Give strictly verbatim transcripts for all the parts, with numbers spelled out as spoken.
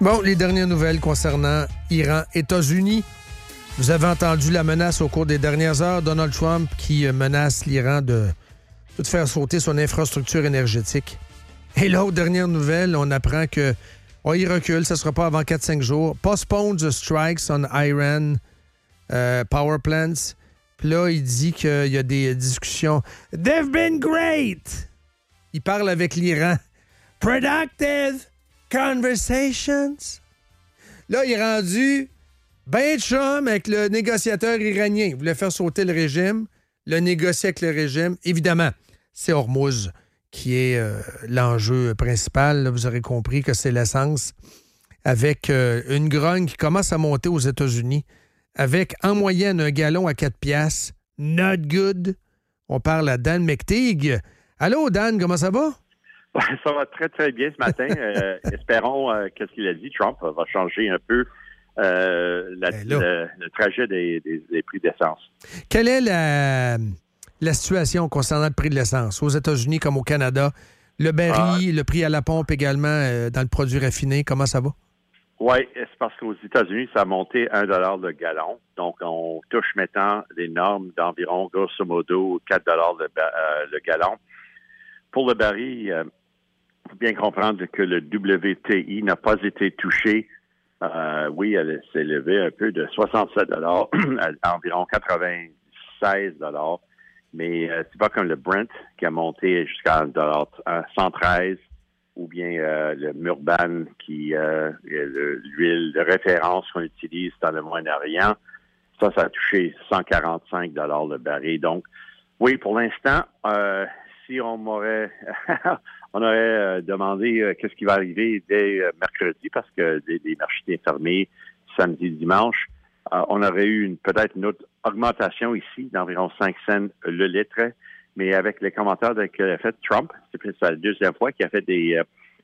Bon, les dernières nouvelles concernant Iran, États-Unis. Vous avez entendu la menace au cours des dernières heures. Donald Trump qui menace l'Iran de tout faire sauter son infrastructure énergétique. Et là, aux dernières nouvelles, on apprend que oh, il recule, ça ne sera pas avant quatre à cinq jours. Postpone the strikes on Iran uh, power plants. Puis là, il dit qu'il y a des discussions. They've been great! Il parle avec l'Iran. Productive conversations. Là, il est rendu ben chum avec le négociateur iranien. Il voulait faire sauter le régime, le négocier avec le régime. Évidemment, c'est Hormuz qui est euh, l'enjeu principal. Là, vous aurez compris que c'est l'essence. Avec euh, une grogne qui commence à monter aux États-Unis, avec en moyenne un gallon à quatre piastres. Not good. On parle à Dan McTeague. Allô, Dan, comment ça va? Ça va très, très bien ce matin. euh, espérons euh, que ce qu'il a dit, Trump, va changer un peu euh, la, ben le, le trajet des, des, des prix d'essence. Quelle est la, la situation concernant le prix de l'essence aux États-Unis comme au Canada? Le baril, ah. le prix à la pompe également euh, dans le produit raffiné, comment ça va? Oui, c'est parce qu'aux États-Unis, ça a monté un dollar le gallon. Donc, on touche maintenant des normes d'environ, grosso modo, quatre dollars le, euh, le gallon. Pour le baril, il euh, faut bien comprendre que le W T I n'a pas été touché. Euh, oui, elle s'est élevée un peu de soixante-sept dollars à environ quatre-vingt-seize dollars. Mais euh, c'est pas comme le Brent qui a monté jusqu'à cent treize ou bien euh, le Murban qui euh, le, l'huile de référence qu'on utilise dans le Moyen-Orient. Ça, ça a touché cent quarante-cinq dollars le baril. Donc, oui, pour l'instant, euh, si on m'aurait on aurait euh, demandé euh, qu'est-ce qui va arriver dès euh, mercredi, parce que les, les marchés étaient fermés samedi, dimanche, euh, on aurait eu une, peut-être une autre augmentation ici d'environ cinq cents le litre, mais avec les commentaires qu'a fait Trump, c'est peut-être la deuxième fois qu'il a fait des, euh,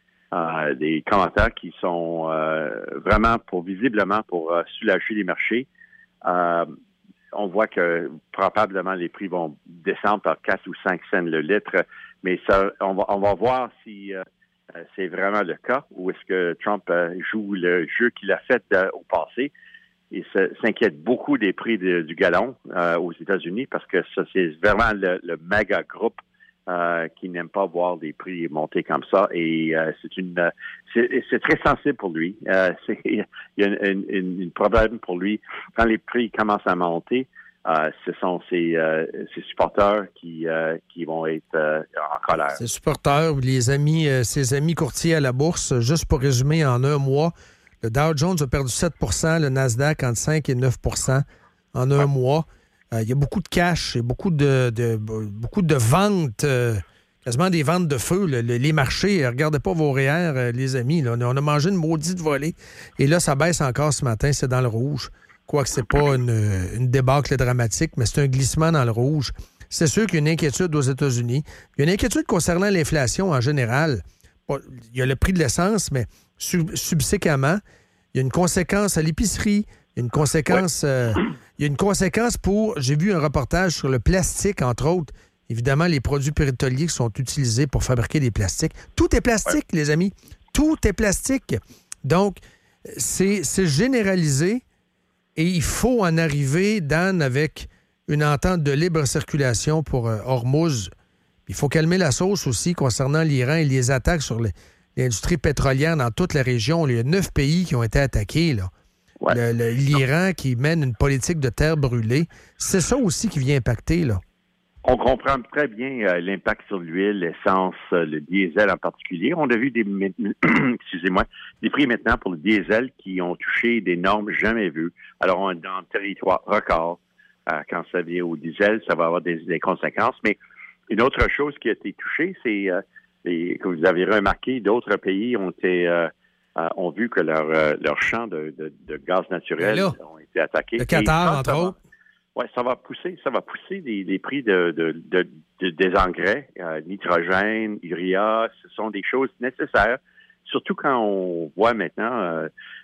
euh, des commentaires qui sont euh, vraiment pour visiblement pour euh, soulager les marchés. Euh, on voit que probablement les prix vont descendre par quatre ou cinq cents le litre, mais ça, on va, on va voir si euh, c'est vraiment le cas ou est-ce que Trump euh, joue le jeu qu'il a fait euh, au passé. Il s'inquiète beaucoup des prix de, du gallon euh, aux États-Unis parce que ça, c'est vraiment le, le méga groupe euh, qui n'aime pas voir des prix monter comme ça. Et euh, c'est une, c'est, c'est très sensible pour lui. Euh, c'est, il y a un problème pour lui quand les prix commencent à monter. Euh, ce sont ses, euh, ses supporters qui, euh, qui vont être euh, en colère. Ses supporters, les amis, euh, ses amis courtiers à la bourse, juste pour résumer, en un mois, le Dow Jones a perdu sept pour cent, le Nasdaq entre cinq et neuf pour cent en un ouais. mois. Euh, il y a beaucoup de cash et beaucoup de, de, beaucoup de ventes, euh, quasiment des ventes de feu. Le, le, les marchés, regardez pas vos R E E R, euh, les amis. Là, on a mangé une maudite volée. Et là, ça baisse encore ce matin, c'est dans le rouge. Quoique c'est pas une, une débâcle dramatique, mais c'est un glissement dans le rouge. C'est sûr qu'il y a une inquiétude aux États-Unis. Il y a une inquiétude concernant l'inflation en général. Il y a le prix de l'essence, mais sub- subséquemment, il y a une conséquence à l'épicerie. Il y a une conséquence, ouais. euh, il y a une conséquence pour... J'ai vu un reportage sur le plastique, entre autres. Évidemment, les produits pétroliers qui sont utilisés pour fabriquer des plastiques. Tout est plastique, ouais. les amis. Tout est plastique. Donc, c'est, c'est généralisé et il faut en arriver, Dan, avec une entente de libre circulation pour euh, Hormuz. Il faut calmer la sauce aussi concernant l'Iran et les attaques sur les, l'industrie pétrolière dans toute la région. Il y a neuf pays qui ont été attaqués, là. Ouais. Le, le, L'Iran qui mène une politique de terre brûlée. C'est ça aussi qui vient impacter, là. On comprend très bien euh, l'impact sur l'huile, l'essence, euh, le diesel en particulier. On a vu des, excusez-moi, des prix maintenant pour le diesel qui ont touché des normes jamais vues. Alors, on est dans le territoire record. Euh, quand ça vient au diesel, ça va avoir des, des conséquences. Mais une autre chose qui a été touchée, c'est, euh, les, comme vous avez remarqué, d'autres pays ont été... Euh, Euh, ont vu que leurs euh, leur champs de, de, de gaz naturel là, ont été attaqués. Le Qatar, entre autres. Oui, ça va pousser, ça va pousser les, les prix de, de, de, de des engrais, euh, nitrogène, urea, ce sont des choses nécessaires. Surtout quand on voit maintenant euh,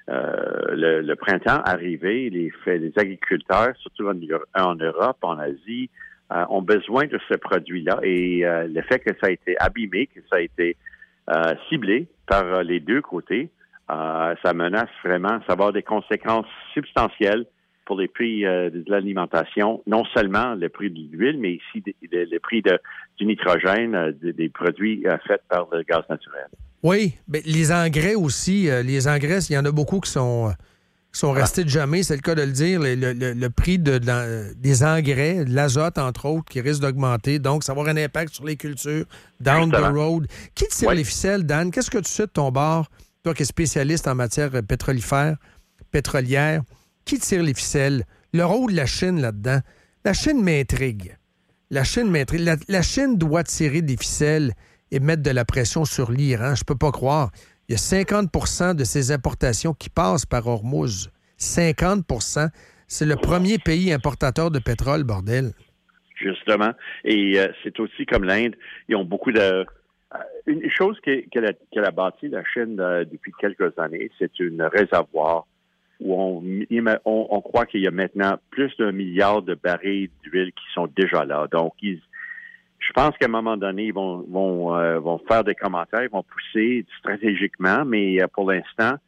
euh, le, le printemps arriver, les, les agriculteurs, surtout en, en Europe, en Asie, euh, ont besoin de ce produit-là. Et euh, le fait que ça a été abîmé, que ça a été euh, ciblé par euh, les deux côtés, euh, ça menace vraiment, ça va avoir des conséquences substantielles pour les prix euh, de l'alimentation, non seulement le prix de l'huile, mais aussi le prix de, du nitrogène, euh, des, des produits euh, faits par le gaz naturel. Oui, mais les engrais aussi, euh, les engrais, il y en a beaucoup qui sont, qui sont restés de jamais, c'est le cas de le dire. Le, le, le prix de, de la, des engrais, de l'azote, entre autres, qui risque d'augmenter. Donc, ça va avoir un impact sur les cultures down Justement. the road. Qui tire oui. les ficelles, Dan? Qu'est-ce que tu sais de ton bord, toi qui es spécialiste en matière pétrolifère, pétrolière? Qui tire les ficelles? Le rôle de la Chine là-dedans. La Chine m'intrigue. La Chine m'intrigue. La, la Chine doit tirer des ficelles et mettre de la pression sur l'Iran. Je peux pas croire. Il y a cinquante pour cent de ses importations qui passent par Hormuz. cinquante pour cent. C'est le premier pays importateur de pétrole, bordel. Justement. Et euh, c'est aussi comme l'Inde. Ils ont beaucoup de... Euh, une chose qu'elle a, qu'elle a bâtie, la Chine, euh, depuis quelques années, c'est un réservoir où on, on, on croit qu'il y a maintenant plus d'un milliard de barils d'huile qui sont déjà là. Donc, ils, je pense qu'à un moment donné, ils vont, vont, euh, vont faire des commentaires, ils vont pousser stratégiquement, mais euh, pour l'instant,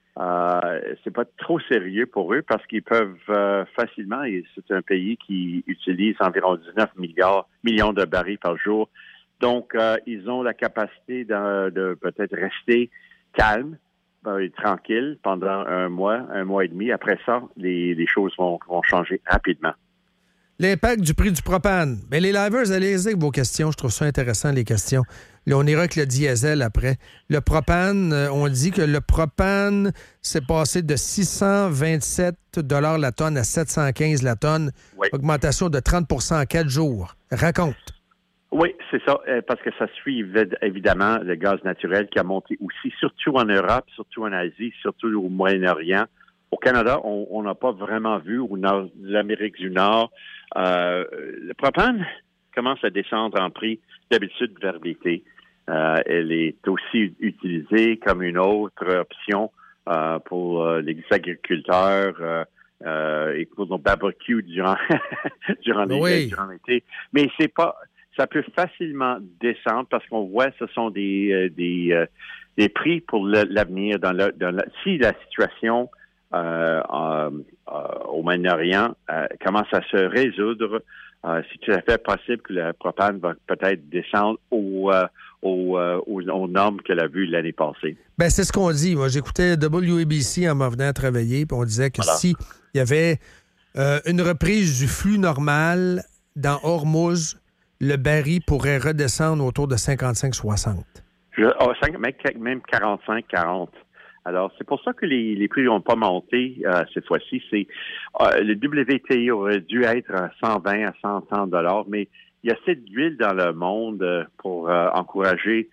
euh, c'est pas trop sérieux pour eux parce qu'ils peuvent euh, facilement, et c'est un pays qui utilise environ dix-neuf milliards, millions de barils par jour. Donc, euh, ils ont la capacité de, de peut-être rester calmes, Ben, tranquille pendant un mois, un mois et demi. Après ça, les, les choses vont, vont changer rapidement. L'impact du prix du propane. Bien, les livers, allez-y avec vos questions. Je trouve ça intéressant, les questions. Là, on ira avec le diesel après. Le propane, on dit que le propane s'est passé de six cent vingt-sept dollars la tonne à sept cent quinze la tonne. Oui. Augmentation de trente pour cent en quatre jours. Raconte. Oui, c'est ça, parce que ça suit évidemment le gaz naturel qui a monté aussi, surtout en Europe, surtout en Asie, surtout au Moyen-Orient. Au Canada, on n'a pas vraiment vu, ou dans l'Amérique du Nord, euh, le propane commence à descendre en prix d'habitude vers l'été. Euh, elle est aussi utilisée comme une autre option euh, pour euh, les agriculteurs euh, euh, et pour nos barbecues durant, durant, oui. les, durant l'été. Mais c'est pas... Ça peut facilement descendre parce qu'on voit ce sont des euh, des, euh, des prix pour le, l'avenir. Dans le, dans le, si la situation euh, euh, euh, au Moyen-Orient euh, commence à se résoudre, euh, c'est tout à fait possible que le propane va peut-être descendre au, euh, au, euh, aux, aux normes qu'elle a vues l'année passée. Bien, c'est ce qu'on dit. Moi, j'écoutais W A B C en m'en venant travailler, puis on disait que voilà. si il y avait euh, une reprise du flux normal dans Hormuz, le baril pourrait redescendre autour de cinquante-cinq soixante. Je, oh, même quarante-cinq quarante. Alors, c'est pour ça que les, les prix n'ont pas monté euh, cette fois-ci. C'est euh, le W T I aurait dû être à cent vingt à cent trente dollars, mais il y a assez d'huile dans le monde pour euh, encourager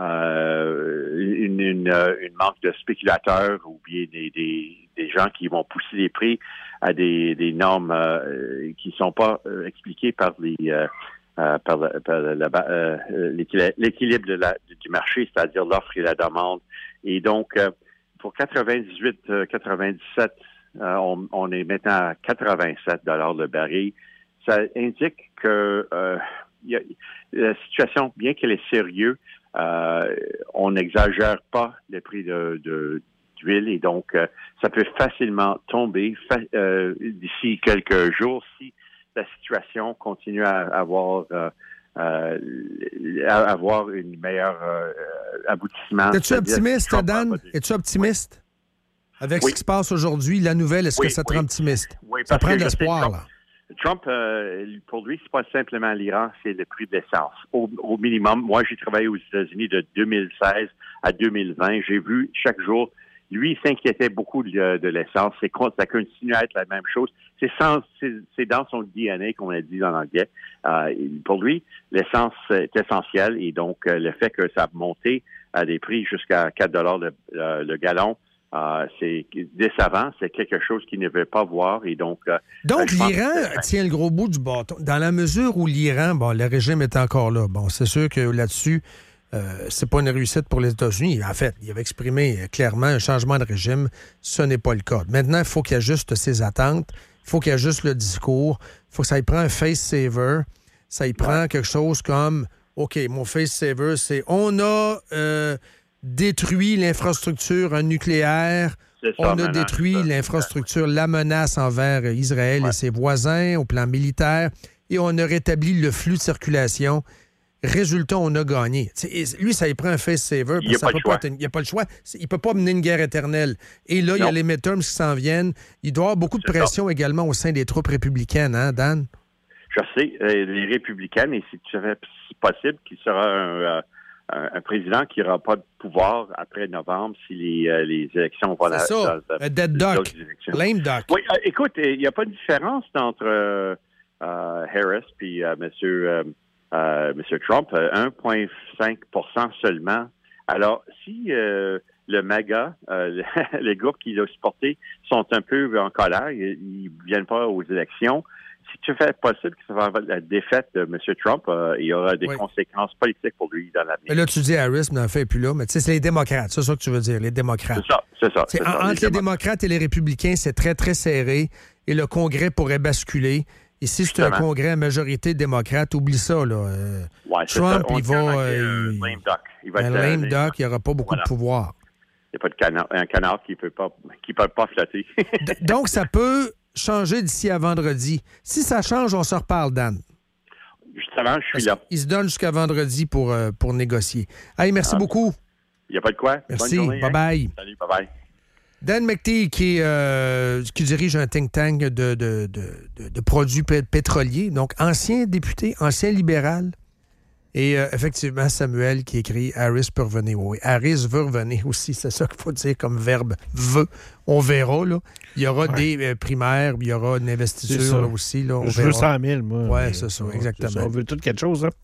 euh, une, une, une manque de spéculateurs ou bien des, des, des gens qui vont pousser les prix à des, des normes euh, qui ne sont pas euh, expliquées par les... Euh, Euh, par, la, par la, euh, l'équilibre, l'équilibre de la, du marché, c'est-à-dire l'offre et la demande. Et donc, euh, pour quatre-vingt-dix-huit quatre-vingt-dix-sept, euh, on, on est maintenant à quatre-vingt-sept dollars le baril. Ça indique que euh, y a, la situation, bien qu'elle est sérieuse, euh, on n'exagère pas le prix de, de d'huile et donc euh, ça peut facilement tomber fa- euh, d'ici quelques jours si la situation continue à avoir euh, euh, à avoir une meilleure euh, aboutissement. Es-tu optimiste, Dan? Es-tu optimiste? Oui. Avec oui. ce qui se passe aujourd'hui, la nouvelle, est-ce oui, que ça te oui. rend optimiste? Oui, ça prend de l'espoir, Trump, là. Trump, euh, pour lui, c'est pas simplement l'Iran, c'est le prix de l'essence. Au, au minimum, moi, j'ai travaillé aux États-Unis de deux mille seize à deux mille vingt. J'ai vu chaque jour. Lui, il s'inquiétait beaucoup de, de l'essence. C'est, ça continue à être la même chose. C'est, sans, c'est, c'est dans son D N A, qu'on a dit dans l'anglais. Euh, pour lui, l'essence est essentielle et donc euh, le fait que ça a monté à des prix jusqu'à quatre dollars le, euh, le gallon, euh, c'est décevant. C'est quelque chose qu'il ne veut pas voir et donc... Euh, donc, euh, l'Iran que... tient le gros bout du bâton. Dans la mesure où l'Iran, bon, le régime est encore là. Bon, c'est sûr que là-dessus... Euh, c'est pas une réussite pour les États-Unis. En fait, il avait exprimé clairement un changement de régime. Ce n'est pas le cas. Maintenant, il faut qu'il ajuste ses attentes. Il faut qu'il ajuste le discours. Il faut que ça y prenne un face-saver. Ça y prend ouais. quelque chose comme, OK, mon face-saver, c'est on a euh, détruit l'infrastructure nucléaire. Ça, on a maintenant, détruit ça. l'infrastructure, la menace envers Israël ouais. et ses voisins au plan militaire. Et on a rétabli le flux de circulation. Résultat, on a gagné. T'sais, lui, ça y prend un face-saver. Il n'y a, pas a pas le choix. Il ne peut pas mener une guerre éternelle. Et là, non. il y a les midterms qui s'en viennent. Il doit y avoir beaucoup de C'est pression ça. également au sein des troupes républicaines, hein, Dan? Je sais. Les républicaines, et c'est possible qu'il sera un, un, un président qui n'aura pas de pouvoir après novembre si les, euh, les élections vont C'est ça. Dans, dans, dead duck. Lame duck. Oui, euh, écoute, il n'y a pas de différence entre euh, euh, Harris et euh, Monsieur... Euh, Euh, M. Trump, un virgule cinq pour cent seulement. Alors, si euh, le MAGA, euh, les groupes qui l'ont supporté, sont un peu en colère, ils ne viennent pas aux élections, si tu fais possible que ça va avoir la défaite de M. Trump, euh, il y aura des oui. conséquences politiques pour lui dans l'avenir. Mais là, tu dis Harris, mais en fait, plus là, mais tu sais, c'est les démocrates, c'est ça que tu veux dire, les démocrates. C'est ça, c'est ça. C'est en, ça entre les, les démocrates et les républicains, c'est très, très serré et le Congrès pourrait basculer. Et si c'est un congrès à majorité démocrate, oublie ça, là. Euh, ouais, Trump, il va... Euh, il... lame duck. Il va un être lame duck, il n'y aura pas beaucoup voilà. de pouvoir. Il n'y a pas de canard, un canard qui ne peut pas, qui peut pas flatter. Donc, ça peut changer d'ici à vendredi. Si ça change, on se reparle, Dan. Justement, je suis là. Il se donne jusqu'à vendredi pour, euh, pour négocier. Hey, merci ah, beaucoup. Il n'y a pas de quoi. Merci. Bonne journée, bye-bye. Hein? Salut, bye-bye. Dan McTeague, qui, euh, qui dirige un think tank de, de, de, de, de produits p- pétroliers, donc ancien député, ancien libéral. Et euh, effectivement, Samuel qui écrit « Harris peut revenir ». Oui, Harris veut revenir aussi, c'est ça qu'il faut dire comme verbe « veut ». On verra, là. Il y aura ouais. des euh, primaires, il y aura une investiture là, aussi. Là, on Je verra. veux cent mille, moi. Oui, c'est ça, exactement. C'est ça. On veut tout quelque chose, hein?